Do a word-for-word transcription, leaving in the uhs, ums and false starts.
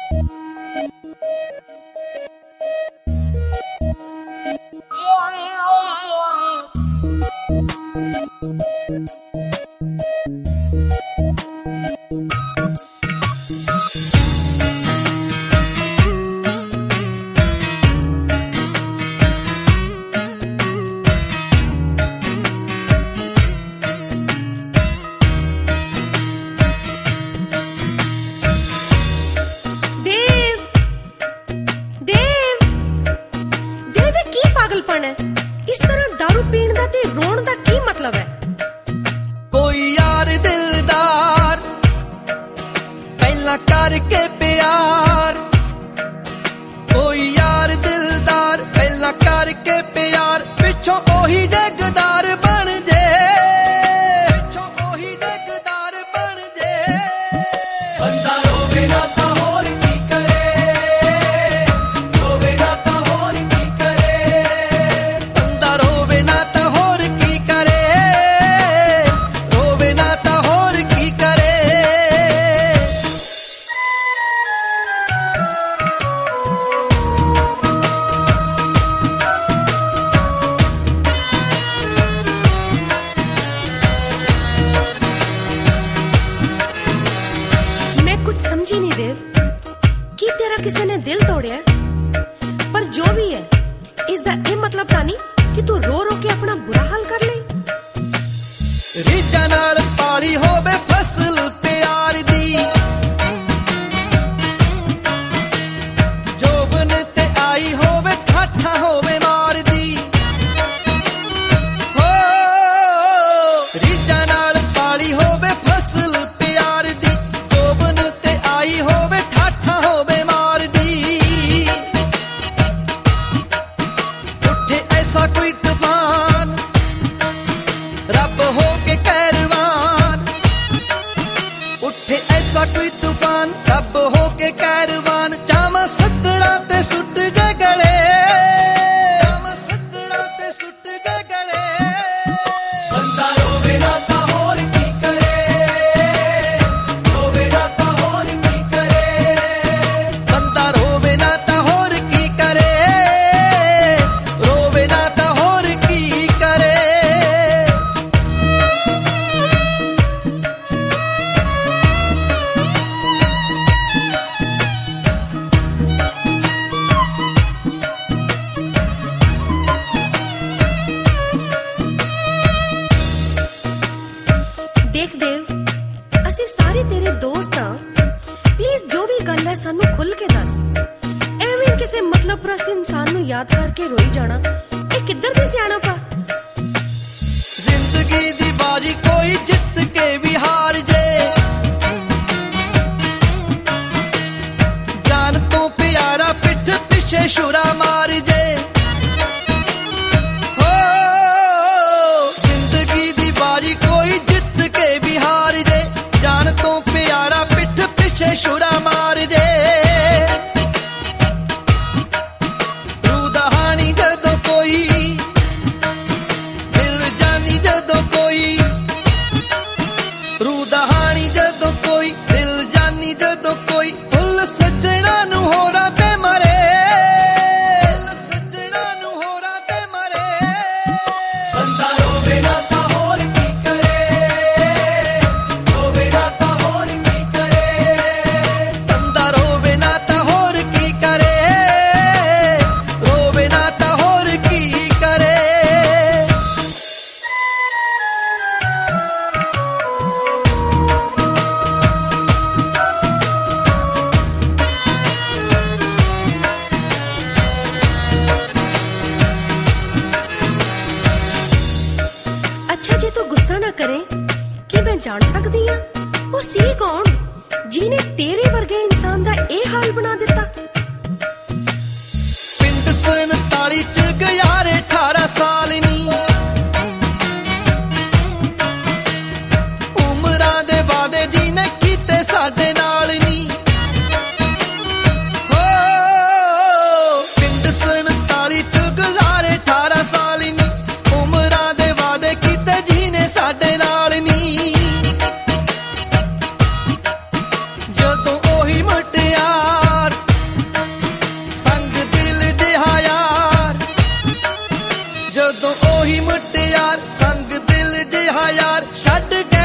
इस तरह दारू पीण दा ते रोण दा की मतलब है? कोई यार दिलदार पहला करके प्यार, कोई यार दिलदार पहला करके प्यार, पिछों ओही जगदार बन जे, पिछों ओही जगदार बन जे। बंदा रोवे ना ता होर की करे, रोवे ना ता होर की करे, बंदा रोवे ना ता होर की करे, रोवे ना ता होर की करे। समझी नहीं देव कि तेरा किसी ने दिल तोड़िया, पर जो भी है इसका ये मतलब था नहीं कि तू रो रो के अपना बुरा हाल कर ले। रीझां नाल पाली होवे फसल प्यार दी, जोबन ते आई होवे ठाठा होवे मार दी, हो रीझां नाल पाली होवे फसल प्यार दी, जोबन ते आई होवे ठाठा होवे मार दी। उठे ऐसा कोई तूफान रब हो के कैरवान, उठे ऐसा कोई तूफान रब हो के कैरवान, चामा सतरा ते सुट गए गले, चामा सतरा ते सुट गए गले। बंदा रोवे ना ता होर की करे, रोवे ना ता होर की करे, बंदा रोवे ना ता होर की करे, रोवे ना ता होर की करे। देख देव असी सारे तेरे दोस्त हाँ, प्लीज जो भी गल है सानू खुल के दस। एवें किसी मतलब प्रस्त इंसान नू याद करके रोई जाना ये किधर दी सियाणप आ? जिंदगी दी बाजी कोई जित के भी हार जे, जान तो प्यारा पिठ पिछे शुरा मार जे, हो जिंदगी दी बाजी कोई जित के भी हार जे, जान तो प्यारा पिठ पिछे शुरा मार जे। रूदहानी जदों कोई दिल जानी जदों कोई, रूदहानी जदों कोई दिल जानी जदों कोई, फुल सजना नू होरा ते मरे, फुल सजना नू होरा ते मरे। बंदा रोवे ना ता होर की करे, रोवे ना ता होर की करे, बंदा रोवे ना ता होर की करे, रोवे ना ता होर की करे। अच्छा जे तू गुस्सा ना करे कि मैं जान सकती हाँ वो सी कौन जिने तेरे वर्गे इंसान दा ए हाल बना दिता? पिंड सनताली च गयारे अठारह साल नी, उमरां दे वादे जिने कीते साडे नाल नी, हो पिंड सनताली च गयारे अठारह साल नी, उमरां दे वादे कीते जिने साडे नाल नी। जदों ओही मटियार ਛੱਡ ਕੇ